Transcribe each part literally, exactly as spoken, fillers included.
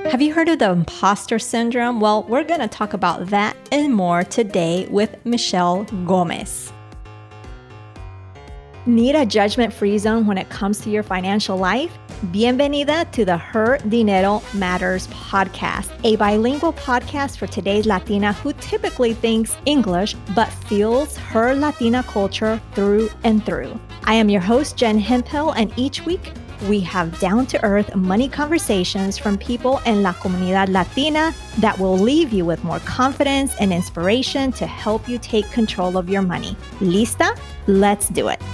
Have you heard of the imposter syndrome? Well, we're going to talk about that and more today with Michelle Gomez. Need a judgment-free zone when it comes to your financial life? Bienvenida to the Her Dinero Matters podcast, a bilingual podcast for today's Latina who typically thinks English but feels her Latina culture through and through. I am your host, Jen Hemphill, and each week we have down-to-earth money conversations from people in La Comunidad Latina that will leave you with more confidence and inspiration to help you take control of your money. Lista? Let's do it.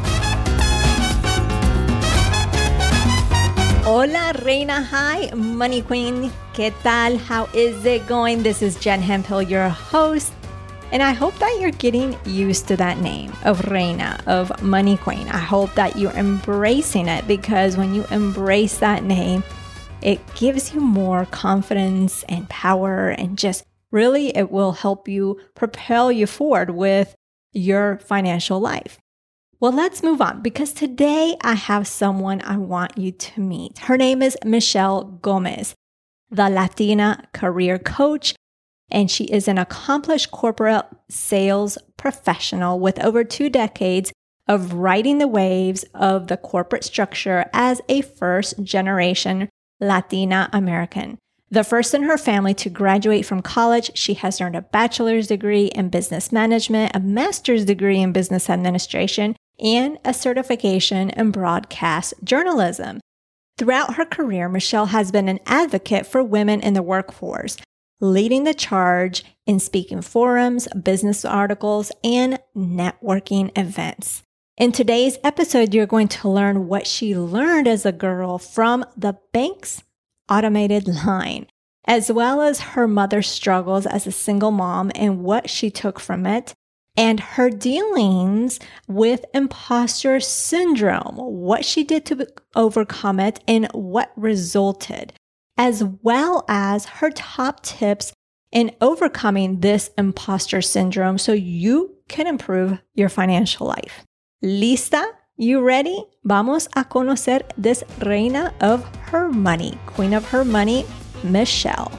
Hola, Reina. Hi, Money Queen. ¿Qué tal? How is it going? This is Jen Hemphill, your host. And I hope that you're getting used to that name of Reina, of Money Queen. I hope that you're embracing it because when you embrace that name, it gives you more confidence and power and just really it will help you propel you forward with your financial life. Well, let's move on because today I have someone I want you to meet. Her name is Michelle Gomez, the Latina career coach, and she is an accomplished corporate sales professional with over two decades of riding the waves of the corporate structure as a first-generation Latina American. The first in her family to graduate from college, she has earned a bachelor's degree in business management, a master's degree in business administration, and a certification in broadcast journalism. Throughout her career, Michelle has been an advocate for women in the workforce, leading the charge in speaking forums, business articles, and networking events. In today's episode, you're going to learn what she learned as a girl from the bank's automated line, as well as her mother's struggles as a single mom and what she took from it, and her dealings with imposter syndrome, what she did to overcome it, and what resulted, as well as her top tips in overcoming this imposter syndrome so you can improve your financial life. ¿Lista? You ready? Vamos a conocer this reina of her money, queen of her money, Michelle.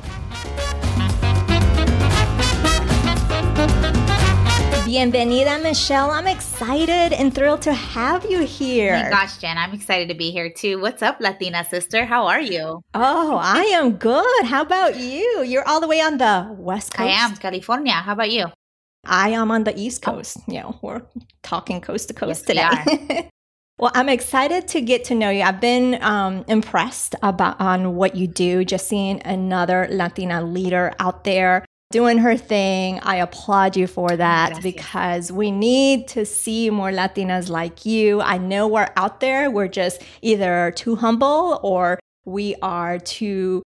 Bienvenida, Michelle. I'm excited and thrilled to have you here. Oh my gosh, Jen, I'm excited to be here too. What's up, Latina sister? How are you? Oh, I am good. How about you? You're all the way on the West Coast. I am, California. How about you? I am on the East Coast. Oh. You know, we're talking coast to coast yes, today. Well, I'm excited to get to know you. I've been um, impressed about on what you do, just seeing another Latina leader out there doing her thing. I applaud you for that Gracias. Because we need to see more Latinas like you. I know we're out there. We're just either too humble or we are too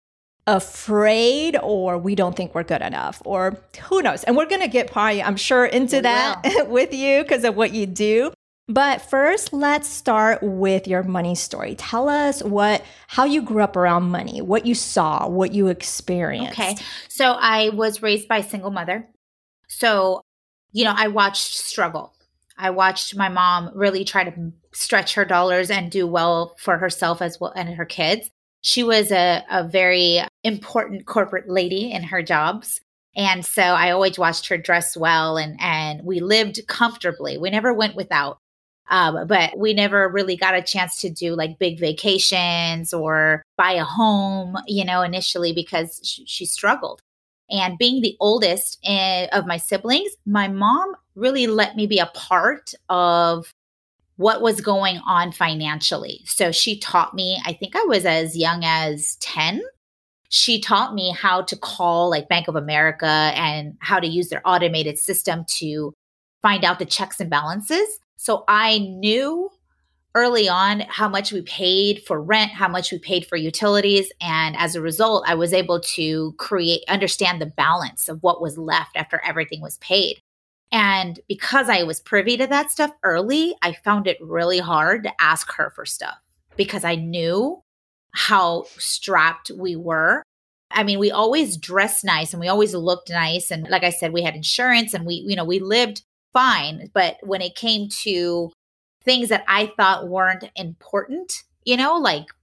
afraid or we don't think we're good enough or who knows. And we're going to get probably, I'm sure, into we that with you because of what you do. But first, let's start with your money story. Tell us what, how you grew up around money, what you saw, what you experienced. Okay. So I was raised by a single mother. So, you know, I watched struggle. I watched my mom really try to stretch her dollars and do well for herself as well and her kids. She was a, a very important corporate lady in her jobs. And so I always watched her dress well and, and we lived comfortably. We never went without. Um, but we never really got a chance to do like big vacations or buy a home, you know, initially because sh- she struggled. And being the oldest in, of my siblings, my mom really let me be a part of what was going on financially. So she taught me, I think I was as young as ten. She taught me how to call like Bank of America and how to use their automated system to find out the checks and balances. So I knew early on how much we paid for rent, how much we paid for utilities. And as a result, I was able to create, understand the balance of what was left after everything was paid. And because I was privy to that stuff early, I found it really hard to ask her for stuff because I knew how strapped we were. I mean, we always dressed nice and we always looked nice. And like I said, we had insurance and we, you know, we lived fine. But when it came to things that I thought weren't important, you know, like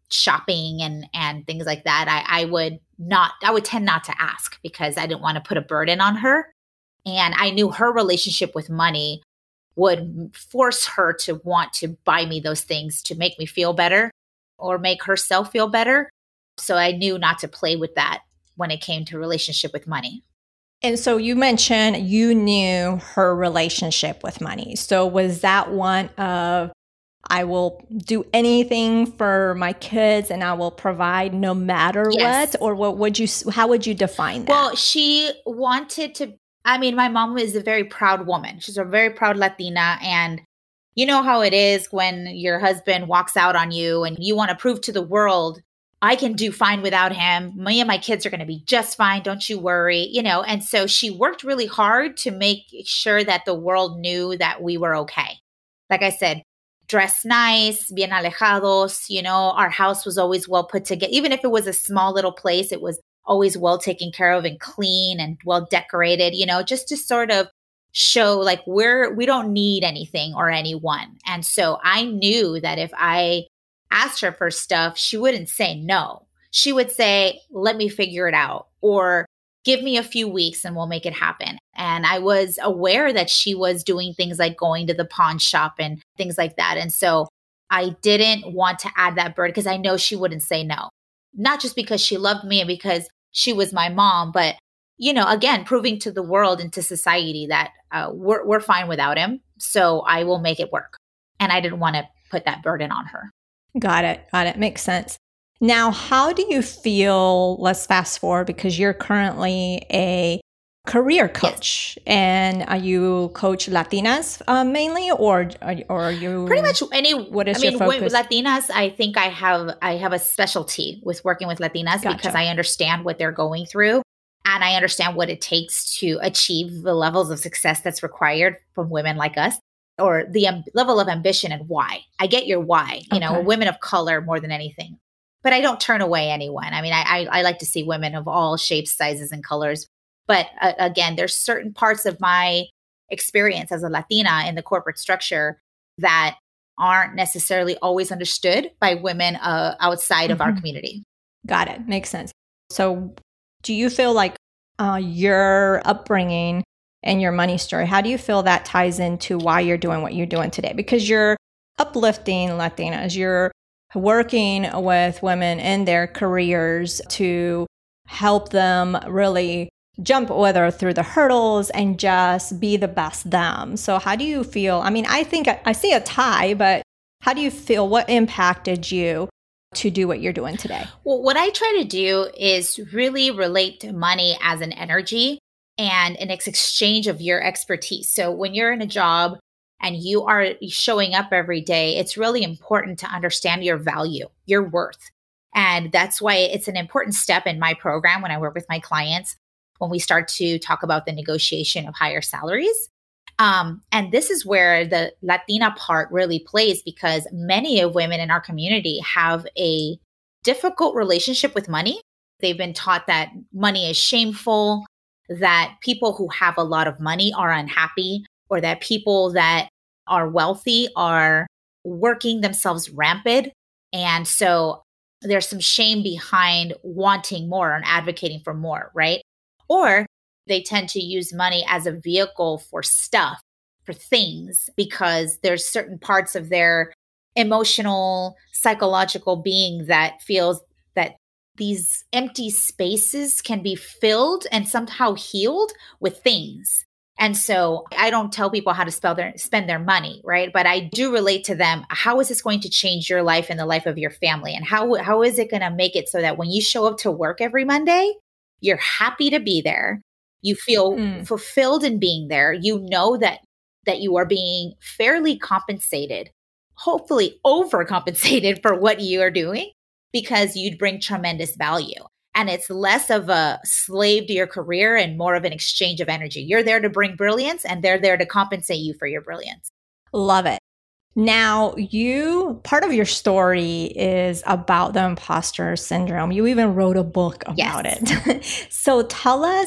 shopping and, and things like that, I, I would not, I would tend not to ask because I didn't want to put a burden on her. And I knew her relationship with money would force her to want to buy me those things to make me feel better or make herself feel better. So I knew not to play with that when it came to relationship with money. And so you mentioned you knew her relationship with money. So was that one of, I will do anything for my kids and I will provide no matter Yes. what? Or what would you, how would you define that? Well, she wanted to, I mean, my mom is a very proud woman. She's a very proud Latina. And you know how it is when your husband walks out on you and you want to prove to the world, I can do fine without him. Me and my kids are going to be just fine. Don't you worry. You know, and so she worked really hard to make sure that the world knew that we were okay. Like I said, dress nice, bien alejados, you know, our house was always well put together. Even if it was a small little place, it was always well taken care of and clean and well decorated, you know, just to sort of show like we're, we don't need anything or anyone. And so I knew that if I asked her for stuff, she wouldn't say no. She would say, let me figure it out, or give me a few weeks and we'll make it happen. And I was aware that she was doing things like going to the pawn shop and things like that. And so I didn't want to add that burden because I know she wouldn't say no, not just because she loved me and because she was my mom, but, you know, again, proving to the world and to society that uh, we're, we're fine without him. So I will make it work. And I didn't want to put that burden on her. Got it. Got it. Makes sense. Now, how do you feel? Let's fast forward because you're currently a career coach, yes. And are you coach Latinas uh, mainly, or or are you pretty much any? What is I your mean, focus? With Latinas, I think I have I have a specialty with working with Latinas gotcha. Because I understand what they're going through, and I understand what it takes to achieve the levels of success that's required from women like us, or the um, level of ambition and why. I get your why. You okay. know, women of color more than anything. But I don't turn away anyone. I mean, I, I, I like to see women of all shapes, sizes, and colors. But uh, again, there's certain parts of my experience as a Latina in the corporate structure that aren't necessarily always understood by women uh, outside mm-hmm. of our community. Got it. Makes sense. So do you feel like uh, your upbringing and your money story, how do you feel that ties into why you're doing what you're doing today? Because you're uplifting Latinas, you're working with women in their careers to help them really jump whether through the hurdles and just be the best them. So how do you feel? I mean, I think I see a tie, but how do you feel? What impacted you to do what you're doing today? Well, what I try to do is really relate to money as an energy and an exchange of your expertise. So when you're in a job and you are showing up every day, it's really important to understand your value, your worth. And that's why it's an important step in my program when I work with my clients, when we start to talk about the negotiation of higher salaries. Um, and this is where the Latina part really plays, because many of women in our community have a difficult relationship with money. They've been taught that money is shameful, that people who have a lot of money are unhappy, or that people that are wealthy are working themselves rampant. And so there's some shame behind wanting more and advocating for more, right? Or they tend to use money as a vehicle for stuff, for things, because there's certain parts of their emotional, psychological being that feels that these empty spaces can be filled and somehow healed with things. And so I don't tell people how to spell their, spend their money, right? But I do relate to them. How is this going to change your life and the life of your family? And how how is it going to make it so that when you show up to work every Monday, you're happy to be there. You feel mm. fulfilled in being there. You know that that you are being fairly compensated, hopefully overcompensated for what you are doing, because you'd bring tremendous value. And it's less of a slave to your career and more of an exchange of energy. You're there to bring brilliance, and they're there to compensate you for your brilliance. Love it. Now, you, part of your story is about the imposter syndrome. You even wrote a book about yes. it. So tell us,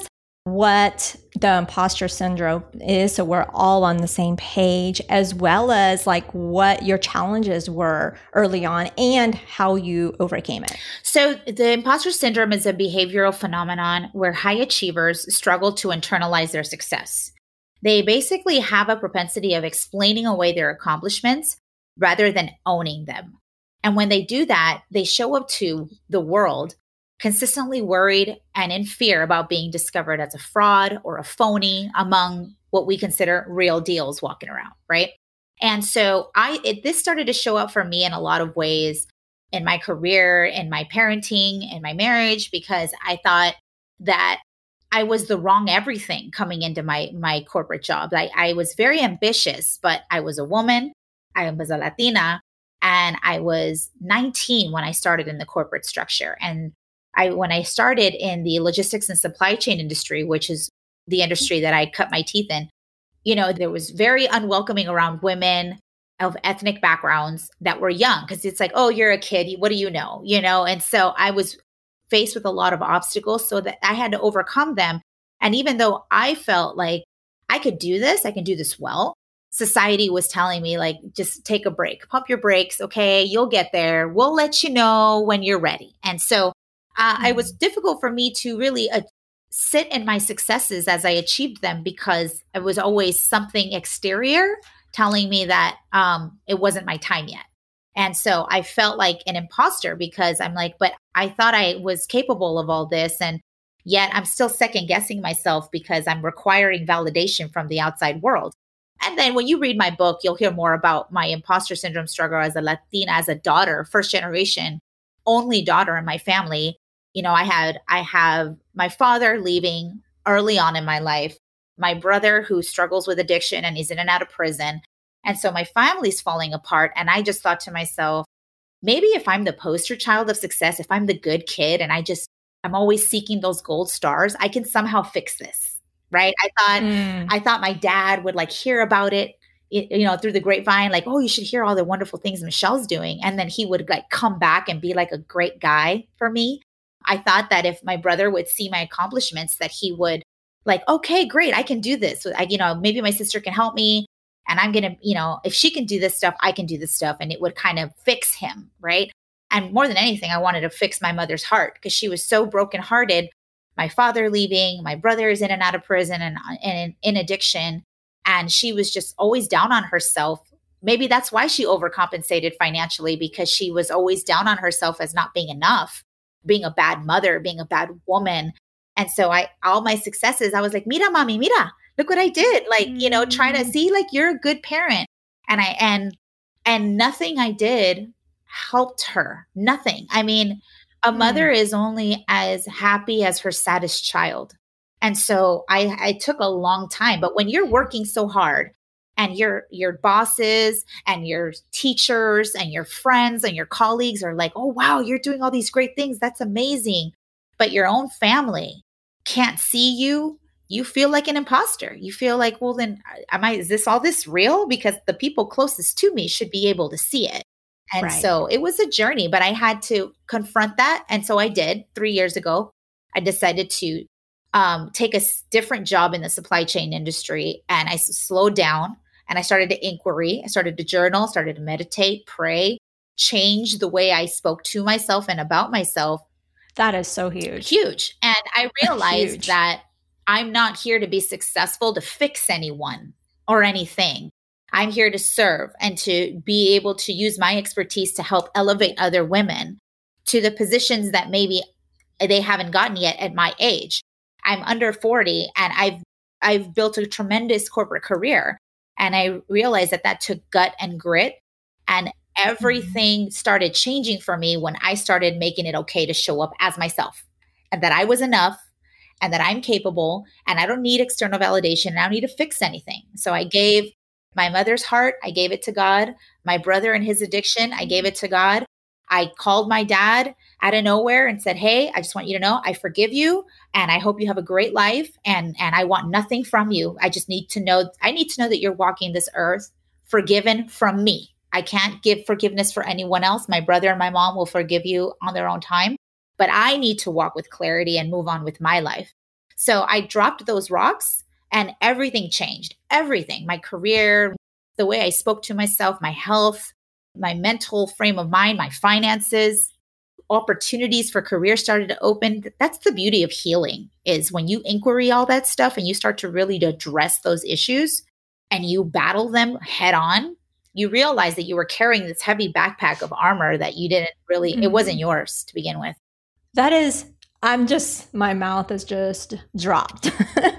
what the imposter syndrome is, so we're all on the same page, as well as like what your challenges were early on and how you overcame it. So the imposter syndrome is a behavioral phenomenon where high achievers struggle to internalize their success. They basically have a propensity of explaining away their accomplishments rather than owning them. And when they do that, they show up to the world consistently worried and in fear about being discovered as a fraud or a phony among what we consider real deals walking around, right? And so I it, this started to show up for me in a lot of ways in my career, in my parenting, in my marriage, because I thought that I was the wrong everything coming into my my corporate job. Like I was very ambitious, but I was a woman, I was a Latina, and I was nineteen when I started in the corporate structure. And I, when I started in the logistics and supply chain industry, which is the industry that I cut my teeth in, you know, there was very unwelcoming around women of ethnic backgrounds that were young, because it's like, oh, you're a kid. What do you know? You know? And so I was faced with a lot of obstacles so that I had to overcome them. And even though I felt like I could do this, I can do this well, society was telling me like, just take a break, pump your brakes. Okay, you'll get there. We'll let you know when you're ready. And so Uh, mm-hmm. It was difficult for me to really uh, sit in my successes as I achieved them, because it was always something exterior telling me that um, it wasn't my time yet. And so I felt like an imposter, because I'm like, but I thought I was capable of all this. And yet I'm still second guessing myself because I'm requiring validation from the outside world. And then when you read my book, you'll hear more about my imposter syndrome struggle as a Latina, as a daughter, first generation, only daughter in my family. You know, I had, I have my father leaving early on in my life, my brother who struggles with addiction and he's in and out of prison. And so my family's falling apart. And I just thought to myself, maybe if I'm the poster child of success, if I'm the good kid and I just, I'm always seeking those gold stars, I can somehow fix this, right? I thought, mm. I thought my dad would like hear about it, you know, through the grapevine, like, oh, you should hear all the wonderful things Michelle's doing. And then he would like come back and be like a great guy for me. I thought that if my brother would see my accomplishments, that he would like, okay, great, I can do this. So I, you know, maybe my sister can help me and I'm going to, you know, if she can do this stuff, I can do this stuff. And it would kind of fix him. Right. And more than anything, I wanted to fix my mother's heart because she was so brokenhearted. My father leaving, my brother is in and out of prison and, and in addiction. And she was just always down on herself. Maybe that's why she overcompensated financially, because she was always down on herself as not being enough, being a bad mother, being a bad woman. And so I, all my successes, I was like, mira, mommy, mira, look what I did. Like, mm-hmm. you know, trying to see like, you're a good parent. And I, and, and nothing I did helped her. Nothing. I mean, a mother mm. is only as happy as her saddest child. And so I, I took a long time, but when you're working so hard and your, your bosses and your teachers and your friends and your colleagues are like, oh, wow, you're doing all these great things. That's amazing. But your own family can't see you. You feel like an imposter. You feel like, well, then am I, is this all this real? Because the people closest to me should be able to see it. And right. so it was a journey, but I had to confront that. And so I did three years ago. I decided to um, take a s- different job in the supply chain industry. And I s- slowed down and I started to inquiry. I started to journal, started to meditate, pray, change the way I spoke to myself and about myself. That is so huge. Huge. And I realized huge. that I'm not here to be successful to fix anyone or anything. I'm here to serve and to be able to use my expertise to help elevate other women to the positions that maybe they haven't gotten yet at my age. I'm under forty and I've I've built a tremendous corporate career. And I realized that that took gut and grit. And everything started changing for me when I started making it okay to show up as myself and that I was enough and that I'm capable and I don't need external validation and I don't need to fix anything. So I gave my mother's heart, I gave it to God. My brother and his addiction, I gave it to God. I called my dad out of nowhere and said, hey, I just want you to know I forgive you and I hope you have a great life and, and I want nothing from you. I just need to know, I need to know that you're walking this earth forgiven from me. I can't give forgiveness for anyone else. My brother and my mom will forgive you on their own time, but I need to walk with clarity and move on with my life. So I dropped those rocks and everything changed. Everything, my career, the way I spoke to myself, my health, my mental frame of mind, my finances, opportunities for career started to open. That's the beauty of healing, is when you inquiry all that stuff and you start to really address those issues and you battle them head on, you realize that you were carrying this heavy backpack of armor that you didn't really, mm-hmm. it wasn't yours to begin with. That is, I'm just, my mouth is just dropped.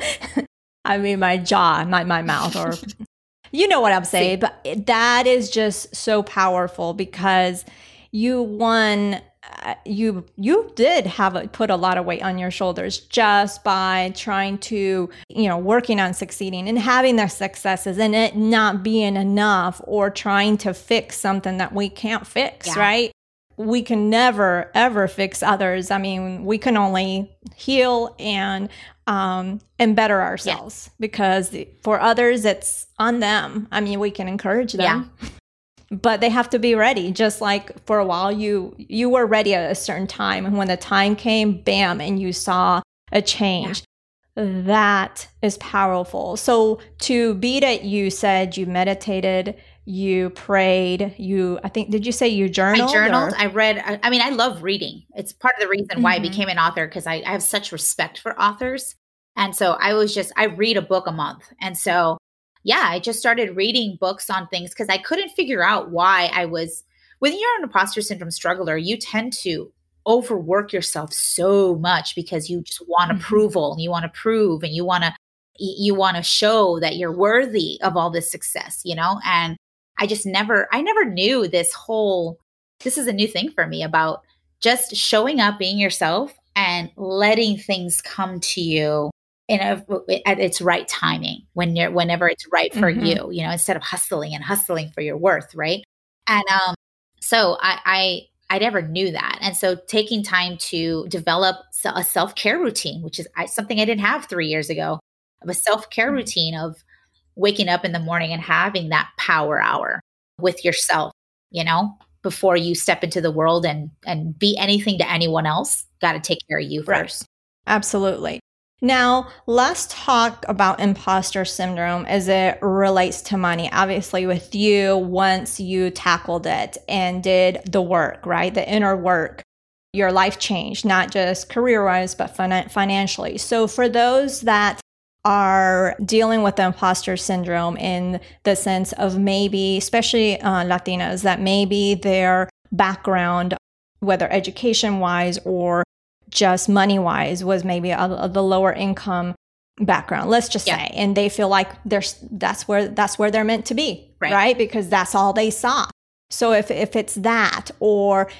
I mean, my jaw, not my mouth, or you know what I'm saying, but that is just so powerful because you won. Uh, you you did have a, put a lot of weight on your shoulders just by trying to, you know, working on succeeding and having their successes and it not being enough or trying to fix something that we can't fix, yeah. right? We can never, ever fix others. I mean, we can only heal and um, and better ourselves yeah. because for others, it's on them. I mean, we can encourage them. Yeah. But they have to be ready. Just like for a while, you you were ready at a certain time. And when the time came, bam, and you saw a change. Yeah. That is powerful. So to beat it, you said you meditated, you prayed, you, I think, did you say you journaled? I journaled. Or? I read. I, I mean, I love reading. It's part of the reason mm-hmm. why I became an author, because I, I have such respect for authors. And so I was just, I read a book a month. And so yeah, I just started reading books on things because I couldn't figure out why I was, when you're an imposter syndrome struggler, you tend to overwork yourself so much because you just want mm-hmm. approval and you want to prove and you want to, you want to show that you're worthy of all this success, you know? And I just never, I never knew this whole, this is a new thing for me about just showing up, being yourself and letting things come to you in a, at its right timing, when you're, whenever it's right for mm-hmm. you, you know, instead of hustling and hustling for your worth. Right. And, um, so I, I, I never knew that. And so taking time to develop a self-care routine, which is something I didn't have three years ago, of a self-care mm-hmm. routine of waking up in the morning and having that power hour with yourself, you know, before you step into the world and, and be anything to anyone else, got to take care of you right. first. Absolutely. Now, let's talk about imposter syndrome as it relates to money. Obviously, with you, once you tackled it and did the work, right? The inner work, your life changed, not just career-wise, but fin- financially. So for those that are dealing with the imposter syndrome in the sense of maybe, especially uh, Latinas, that maybe their background, whether education-wise or just money-wise, was maybe a, a, the lower income background, let's just yeah. say, and they feel like there's that's where that's where they're meant to be, right? right? Because that's all they saw. So if if it's that, or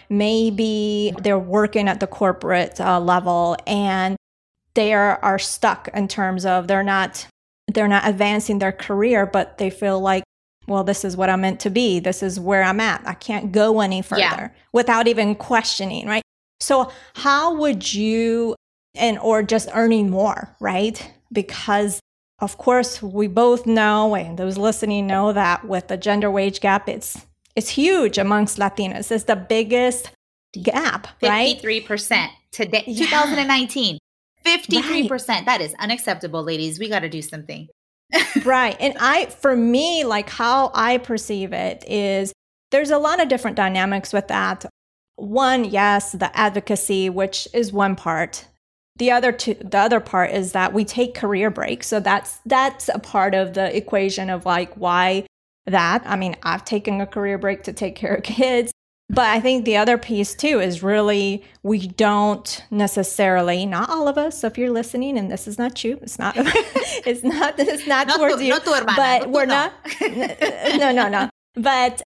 maybe they're working at the corporate uh, level and they are, are stuck in terms of they're not they're not advancing their career, but they feel like, well, this is what I'm meant to be. This is where I'm at. I can't go any further yeah. without even questioning, right? So how would you, and or just earning more, right? Because of course we both know, and those listening know, that with the gender wage gap, it's it's huge amongst Latinas. It's the biggest gap, right? fifty-three percent today, yeah. twenty nineteen. fifty-three percent. Right. That is unacceptable, ladies. We got to do something. Right. And I, for me, like how I perceive it is there's a lot of different dynamics with that. One, yes, the advocacy, which is one part. The other two, the other part is that we take career breaks. So that's that's a part of the equation of like why that. I mean, I've taken a career break to take care of kids. But I think the other piece too is really we don't necessarily, not all of us. So if you're listening and this is not you, it's not, it's not, it's not no towards tu, you, no tu hermana, but no we're no. not, no, no, no. But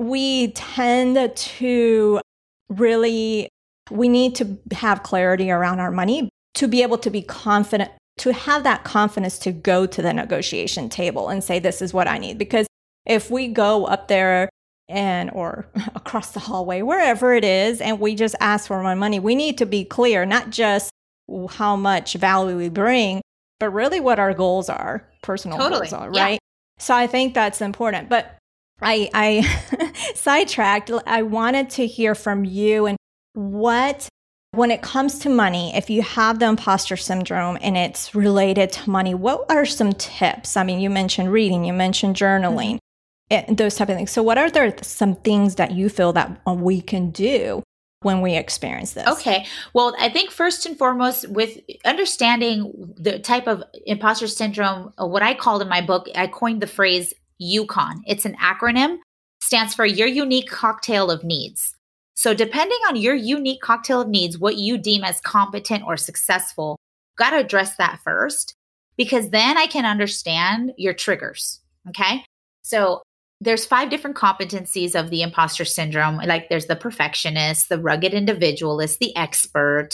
we tend to really, we need to have clarity around our money to be able to be confident, to have that confidence to go to the negotiation table and say, this is what I need. Because if we go up there and or across the hallway, wherever it is, and we just ask for more money, we need to be clear, not just how much value we bring, but really what our goals are, personal totally. goals are, right? Yeah. So I think that's important. But I, I sidetracked. I wanted to hear from you and what when it comes to money, if you have the imposter syndrome and it's related to money, what are some tips? I mean, you mentioned reading, you mentioned journaling, mm-hmm. and those type of things. So what are there some things that you feel that we can do when we experience this? Okay. Well, I think first and foremost, with understanding the type of imposter syndrome, what I called in my book, I coined the phrase YUCON. It's an acronym, stands for your unique cocktail of needs. So depending on your unique cocktail of needs, what you deem as competent or successful, got to address that first, because then I can understand your triggers. Okay. So there's five different competencies of the imposter syndrome. Like there's the perfectionist, the rugged individualist, the expert,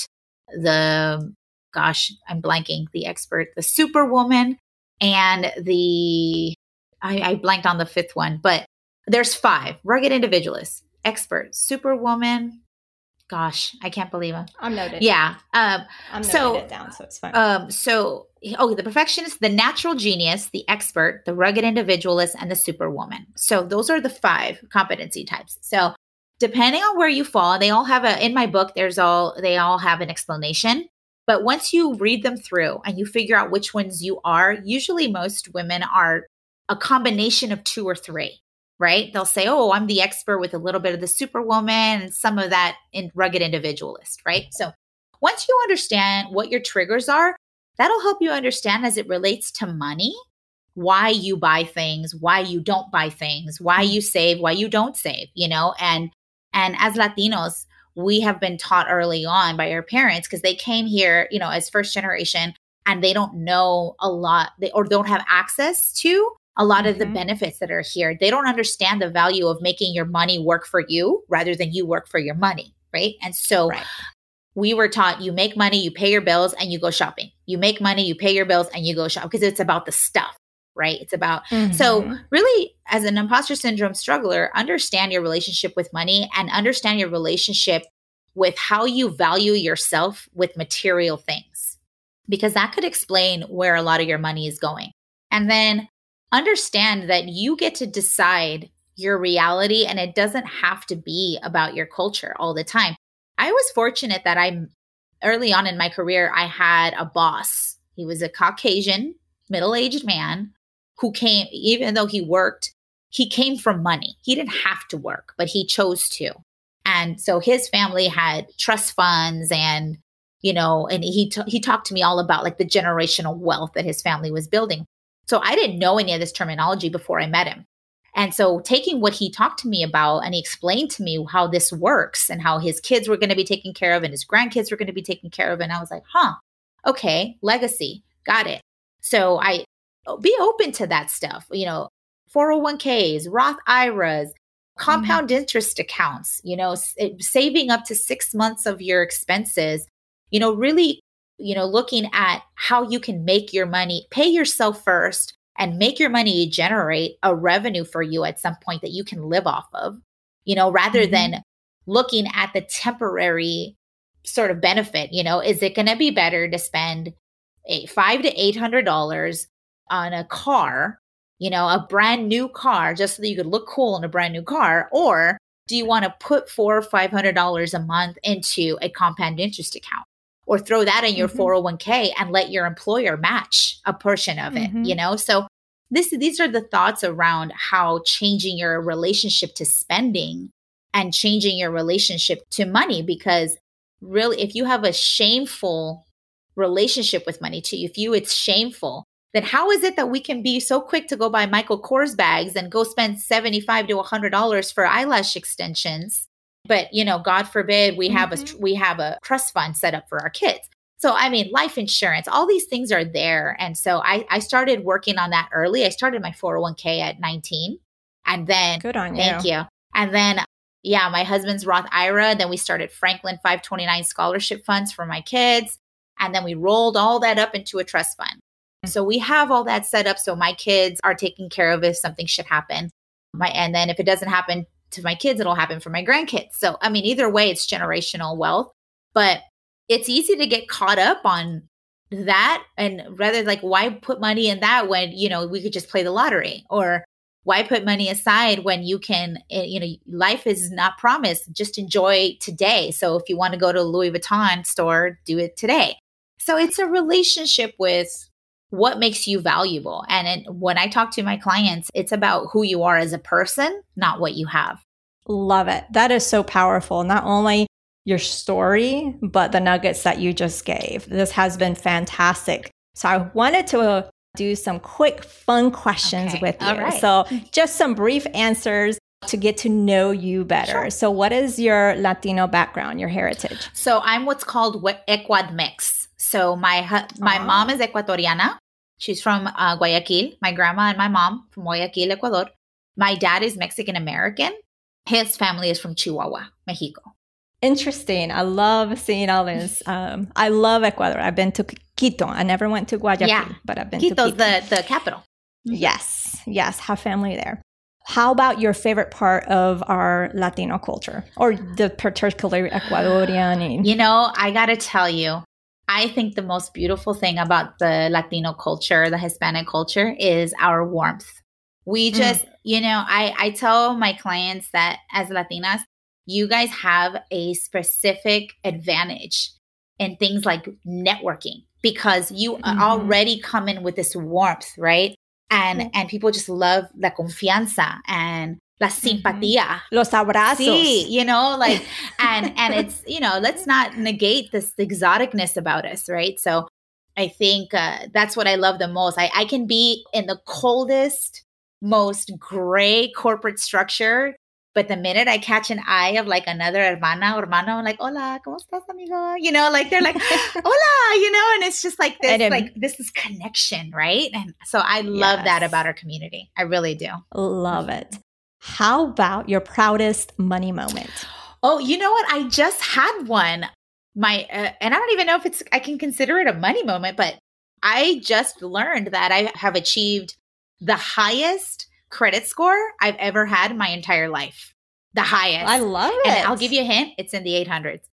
the, gosh, I'm blanking, the expert, the superwoman, and the, I, I blanked on the fifth one, but there's five: rugged individualist, expert, superwoman. Gosh, I can't believe it. I'm noted. Yeah. Um, I'm noting so, it down, so it's fine. Um, so, oh, the perfectionist, the natural genius, the expert, the rugged individualist, and the superwoman. So those are the five competency types. So depending on where you fall, they all have a, in my book, there's all, they all have an explanation. But once you read them through and you figure out which ones you are, usually most women are a combination of two or three. Right? They'll say, oh, I'm the expert with a little bit of the superwoman and some of that in rugged individualist, right? So once you understand what your triggers are, that'll help you understand as it relates to money, why you buy things, why you don't buy things, why you save, why you don't save, you know? And, and as Latinos, we have been taught early on by our parents, because they came here, you know, as first generation, and they don't know a lot, they, or don't have access to a lot mm-hmm. of the benefits that are here. They don't understand the value of making your money work for you rather than you work for your money, right? And so right. we were taught you make money, you pay your bills, and you go shopping. You make money, you pay your bills, and you go shop, because it's about the stuff, right? It's about, mm-hmm. so really as an imposter syndrome struggler, understand your relationship with money and understand your relationship with how you value yourself with material things, because that could explain where a lot of your money is going. And then understand that you get to decide your reality, and it doesn't have to be about your culture all the time. I was fortunate that I, early on in my career, I had a boss. He was a Caucasian, middle-aged man who came, even though he worked, he came from money. He didn't have to work, but he chose to. And so his family had trust funds, and, you know, and he, t- he talked to me all about like the generational wealth that his family was building. So I didn't know any of this terminology before I met him. And so taking what he talked to me about, and he explained to me how this works and how his kids were going to be taken care of and his grandkids were going to be taken care of. And I was like, huh, okay, legacy, got it. So I be open to that stuff, you know, four oh one k's, Roth I R As, compound mm-hmm. interest accounts, you know, s- saving up to six months of your expenses, you know, really, you know, looking at how you can make your money, pay yourself first, and make your money generate a revenue for you at some point that you can live off of, you know, rather mm-hmm. than looking at the temporary sort of benefit. You know, is it going to be better to spend a five to eight hundred dollars on a car, you know, a brand new car, just so that you could look cool in a brand new car? Or do you want to put four or five hundred dollars a month into a compound interest account, or throw that in your mm-hmm. four oh one k and let your employer match a portion of it? Mm-hmm. You know, so this these are the thoughts around how changing your relationship to spending and changing your relationship to money. Because really, if you have a shameful relationship with money, to if you it's shameful, then how is it that we can be so quick to go buy Michael Kors bags and go spend seventy-five to one hundred dollars for eyelash extensions? But, you know, God forbid we have mm-hmm. a we have a trust fund set up for our kids. So, I mean, life insurance, all these things are there. And so I, I started working on that early. I started my four oh one k at nineteen. And then, good on you. Thank you. And then, yeah, my husband's Roth I R A. Then we started Franklin five twenty-nine scholarship funds for my kids. And then we rolled all that up into a trust fund. So we have all that set up so my kids are taken care of if something should happen. My, and then if it doesn't happen to my kids, it'll happen for my grandkids. So, I mean, either way, it's generational wealth. But it's easy to get caught up on that, and rather like, why put money in that when, you know, we could just play the lottery, or Why put money aside when you can, you know, life is not promised. Just enjoy today. So if you want to go to a Louis Vuitton store, do it today. So it's a relationship with what makes you valuable. And it, when I talk to my clients, it's about who you are as a person, not what you have. Love it. That is so powerful. Not only your story, but the nuggets that you just gave. This has been fantastic. So I wanted to uh, do some quick fun questions okay. with you. All right. So just some brief answers to get to know you better. Sure. So what is your Latino background, your heritage? So I'm what's called Ecuadmex. So my my oh. mom is Ecuatoriana. She's from uh, Guayaquil. My grandma and my mom from Guayaquil, Ecuador. My dad is Mexican American. His family is from Chihuahua, Mexico. Interesting. I love seeing all this. Um, I love Ecuador. I've been to Quito. I never went to Guayaquil, yeah. but I've been Quito's to Quito. the, the capital. Yes. Yes. Have family there. How about your favorite part of our Latino culture or the particular Ecuadorian? You know, I got to tell you, I think the most beautiful thing about the Latino culture, the Hispanic culture, is our warmth. We just, mm. you know, I, I tell my clients that as Latinas, you guys have a specific advantage in things like networking because you mm-hmm. already come in with this warmth, right? And mm-hmm. and people just love la confianza and la simpatía. Mm-hmm. Los abrazos. Sí, you know, like, and, and it's, you know, let's not negate this exoticness about us, right? So I think uh, that's what I love the most. I, I can be in the coldest, most gray corporate structure, but the minute I catch an eye of like another hermana or hermano, I'm like, hola, ¿cómo estás, amigo? You know, like they're like, hola, you know, and it's just like this, like this is connection, right? And so I love yes. that about our community. I really do. Love it. How about your proudest money moment? Oh, you know what? I just had one. My, uh, and I don't even know if it's, I can consider it a money moment, but I just learned that I have achieved the highest credit score I've ever had in my entire life. The highest. I love it. And I'll give you a hint. It's in the eight hundreds.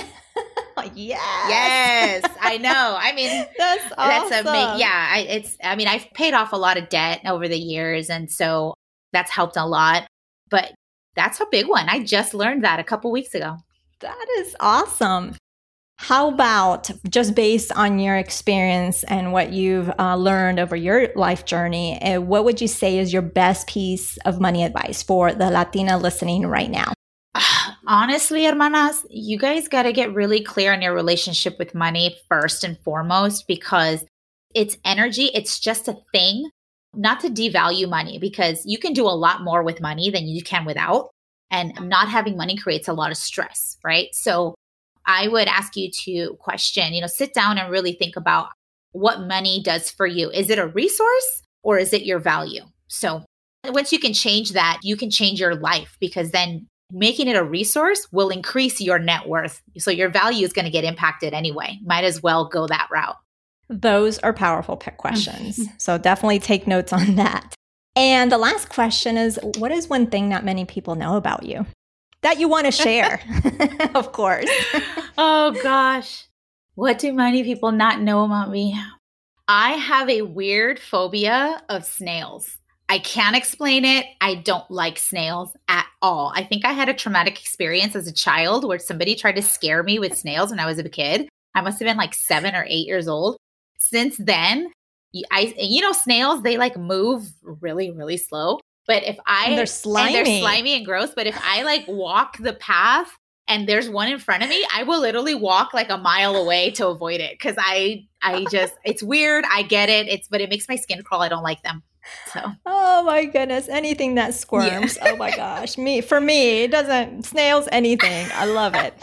yes. Yes. I know. I mean, that's awesome. That's amazing. Yeah. I, it's, I mean, I've paid off a lot of debt over the years. And so that's helped a lot. But that's a big one. I just learned that a couple weeks ago. That is awesome. How about just based on your experience and what you've uh, learned over your life journey, uh, what would you say is your best piece of money advice for the Latina listening right now? Honestly, hermanas, you guys got to get really clear on your relationship with money first and foremost, because it's energy. It's just a thing. Not to devalue money, because you can do a lot more with money than you can without. And not having money creates a lot of stress, right? So I would ask you to question, you know, sit down and really think about what money does for you. Is it a resource or is it your value? So once you can change that, you can change your life, because then making it a resource will increase your net worth. So your value is going to get impacted anyway. Might as well go that route. Those are powerful pick questions. So definitely take notes on that. And the last question is, what is one thing not many people know about you that you want to share? Of course. Oh, gosh. What do many people not know about me? I have a weird phobia of snails. I can't explain it. I don't like snails at all. I think I had a traumatic experience as a child where somebody tried to scare me with snails when I was a kid. I must have been like seven or eight years old. Since then, I, you know, snails, they like move really, really slow. But if I, and they're slimy. And they're slimy and gross. But if I like walk the path and there's one in front of me, I will literally walk like a mile away to avoid it. Cause I, I just, it's weird. I get it. It's, but it makes my skin crawl. I don't like them. So. Oh my goodness. Anything that squirms. Yeah. Oh my gosh. Me, for me, it doesn't, snails, anything. I love it.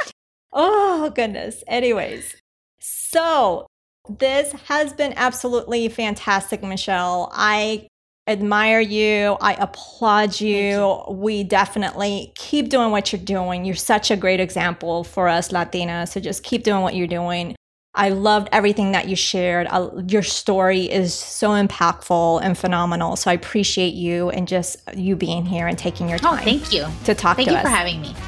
Oh goodness. Anyways. So this has been absolutely fantastic, Michelle. I admire you. I applaud you. you. We definitely keep doing what you're doing. You're such a great example for us Latinas. So just keep doing what you're doing. I loved everything that you shared. I, your story is so impactful and phenomenal. So I appreciate you and just you being here and taking your time. Oh, thank you. To talk thank to us. Thank you for having me.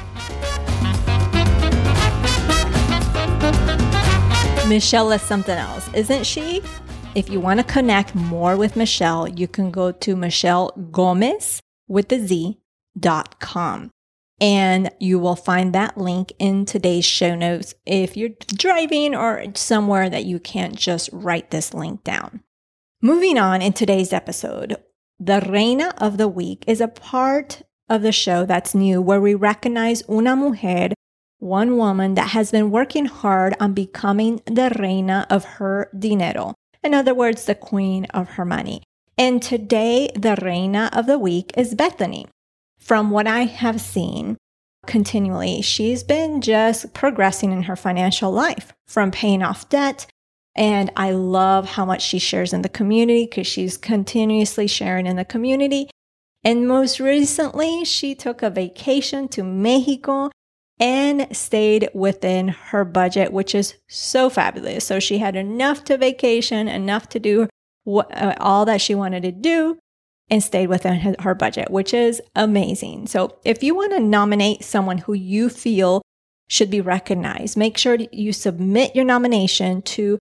Michelle is something else, isn't she? if you want to connect more with Michelle, you can go to Michelle Gomez with the Z dot com. And you will find that link in today's show notes if you're driving or somewhere that you can't just write this link down. Moving on in today's episode, the Reina of the Week is a part of the show that's new where we recognize una mujer, one woman that has been working hard on becoming the reina of her dinero. In other words, the queen of her money. And today, the Reina of the Week is Bethany. From what I have seen continually, she's been just progressing in her financial life from paying off debt. And I love how much she shares in the community because she's continuously sharing in the community. And most recently, she took a vacation to Mexico and stayed within her budget, which is so fabulous. So she had enough to vacation, enough to do what, uh, all that she wanted to do, and stayed within her, her budget, which is amazing. So if you want to nominate someone who you feel should be recognized, make sure you submit your nomination to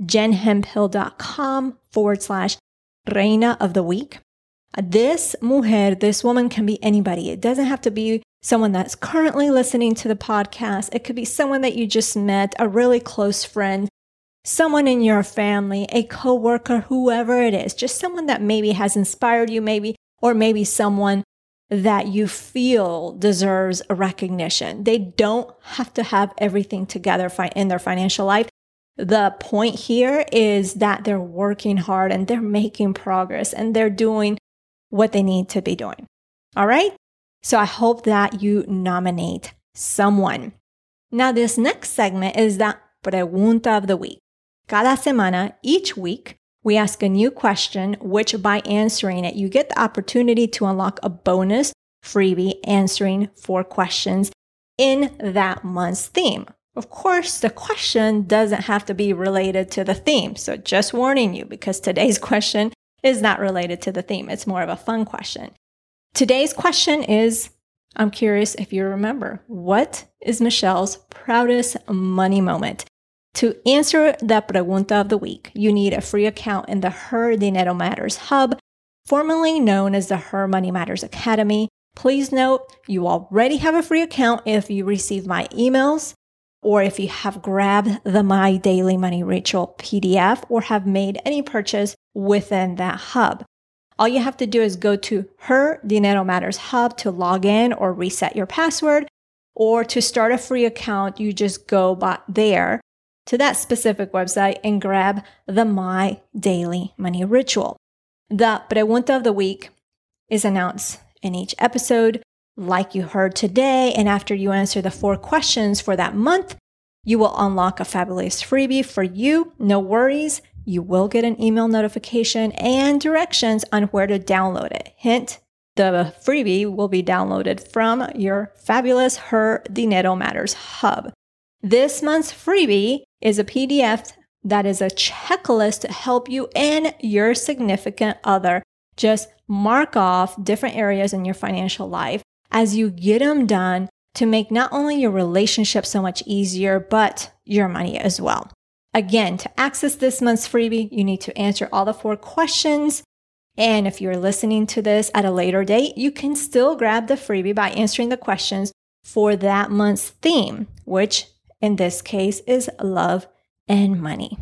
jenhemphill.com forward slash Reina of the Week. This mujer, this woman can be anybody. It doesn't have to be someone that's currently listening to the podcast. It could be someone that you just met, a really close friend, someone in your family, a coworker, whoever it is, just someone that maybe has inspired you, maybe, or maybe someone that you feel deserves a recognition. They don't have to have everything together in their financial life. The point here is that they're working hard and they're making progress and they're doing what they need to be doing. All right? So I hope that you nominate someone. Now, this next segment is the Pregunta of the Week. Cada semana, each week, we ask a new question, which by answering it, you get the opportunity to unlock a bonus freebie answering four questions in that month's theme. Of course, the question doesn't have to be related to the theme. So just warning you, because today's question is not related to the theme. It's more of a fun question. Today's question is, I'm curious if you remember, what is Michelle's proudest money moment? To answer the Pregunta of the Week, you need a free account in the Her Dinero Matters Hub, formerly known as the Her Money Matters Academy. Please note, you already have a free account if you receive my emails, or if you have grabbed the My Daily Money Ritual P D F or have made any purchase within that hub. All you have to do is go to Her Dinero Matters Hub to log in or reset your password, or to start a free account, you just go by there to that specific website and grab the My Daily Money Ritual. The Pregunta of the Week is announced in each episode, like you heard today, and after you answer the four questions for that month, you will unlock a fabulous freebie for you. No worries, you will get an email notification and directions on where to download it. Hint, the freebie will be downloaded from your fabulous Her Dinero Matters Hub. This month's freebie is a P D F that is a checklist to help you and your significant other just mark off different areas in your financial life as you get them done to make not only your relationship so much easier, but your money as well. Again, to access this month's freebie, you need to answer all the four questions. And if you're listening to this at a later date, you can still grab the freebie by answering the questions for that month's theme, which in this case is love and money.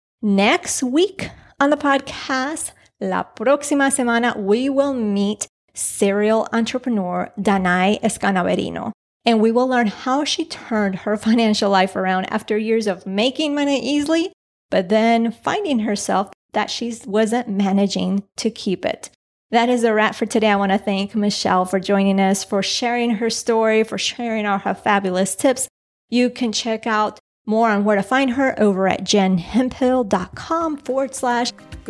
Next week on the podcast, la próxima semana, we will meet serial entrepreneur Danae Escanaverino, and we will learn how she turned her financial life around after years of making money easily, but then finding herself that she wasn't managing to keep it. That is a wrap for today. I want to thank Michelle for joining us, for sharing her story, for sharing all her fabulous tips. You can check out more on where to find her over at jenhemphill.com forward slash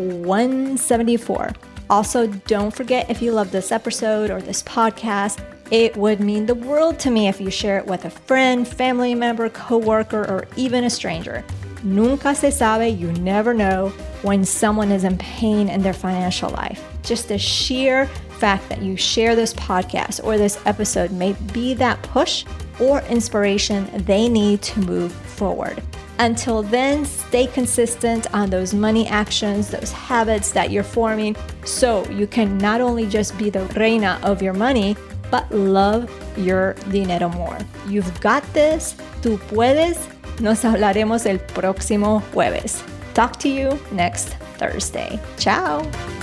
174. Also, don't forget, if you love this episode or this podcast, it would mean the world to me if you share it with a friend, family member, coworker, or even a stranger. Nunca se sabe, you never know when someone is in pain in their financial life. Just the sheer fact that you share this podcast or this episode may be that push or inspiration they need to move forward. Until then, stay consistent on those money actions, those habits that you're forming, so you can not only just be the reina of your money, but love your dinero more. You've got this. Tú puedes. Nos hablaremos el próximo jueves. Talk to you next Thursday. Ciao.